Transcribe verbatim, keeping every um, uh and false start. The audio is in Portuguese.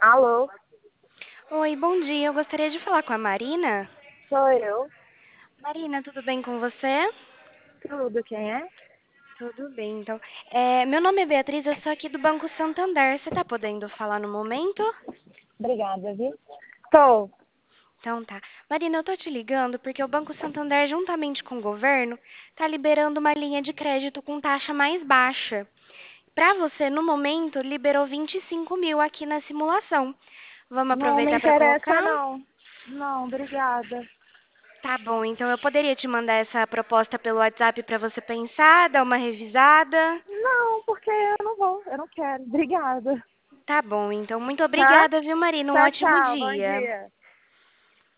Alô, Oi, bom dia. Eu gostaria de falar com a Marina. sou eu. Marina, tudo bem com você? Tudo, quem é? Tudo bem, então. É, meu nome é Beatriz, eu sou aqui do Banco Santander. Você está podendo falar no momento? Obrigada, viu? Tô. Então tá. Marina, eu tô te ligando porque o Banco Santander, juntamente com o governo, está liberando uma linha de crédito com taxa mais baixa. Para você, no momento, liberou vinte e cinco mil aqui na simulação. Vamos Não me aproveitar para interessa, colocar? não. Não, obrigada. Tá bom, então eu poderia te mandar essa proposta pelo WhatsApp para você pensar, dar uma revisada? Não, porque eu não vou, eu não quero. Obrigada. Tá bom, então muito Tá? obrigada, viu, Marina? Um Tchau, ótimo tchau. Bom dia. dia.